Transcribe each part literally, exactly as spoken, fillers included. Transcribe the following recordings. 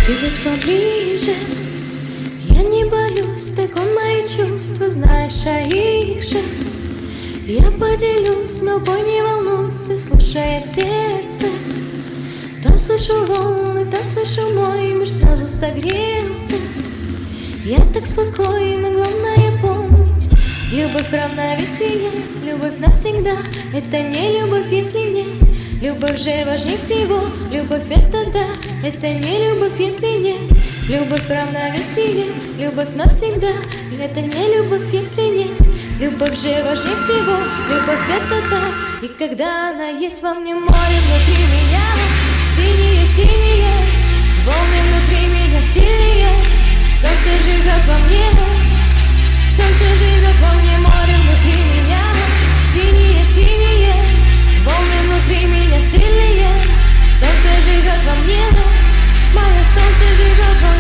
Ты будь поближе, я не боюсь, так он мои чувства, знаешь, а их шесть. Я поделюсь, но пой, не волнуйся, слушая сердце. Там слышу волны, там слышу мой мир, сразу согрелся. Я так спокойна, главное помнить, любовь равновесие, любовь навсегда. Это не любовь, если нет. Любовь же важнее всего, любовь это да. Это не любовь, если нет. Любовь равновесие, любовь навсегда. Это не любовь, если нет. Любовь же важнее всего, любовь это да. И когда она есть во мне, море внутри меня, синие-синие, волны внутри меня сильнее. Солнце живет во мне, солнце живет во мне, море внутри меня, синие-синие, волны внутри меня сильнее. Солнце живет во мне, мое солнце живет во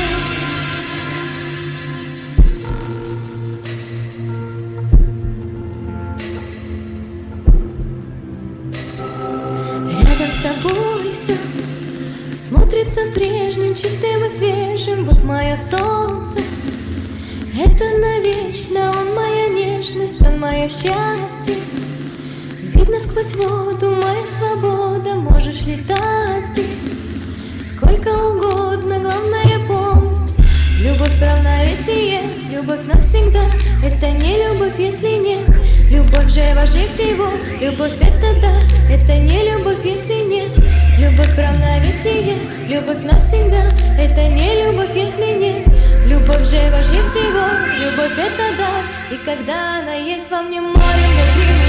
мне. Рядом с тобой все смотрится прежним, чистым и свежим. Вот мое солнце, это навечно. Он моя нежность, он мое счастье. Видно сквозь воду, моя свобода. Можешь летать здесь сколько угодно, главное помнить, любовь равновесие, любовь навсегда. Это не любовь, если нет. Любовь же важнее всего, любовь это да. Это не любовь, если нет. Любовь равновесие, любовь навсегда. Это не любовь, если нет. Любовь же важнее всего, любовь это да. И когда она есть во мне, море внутри меня.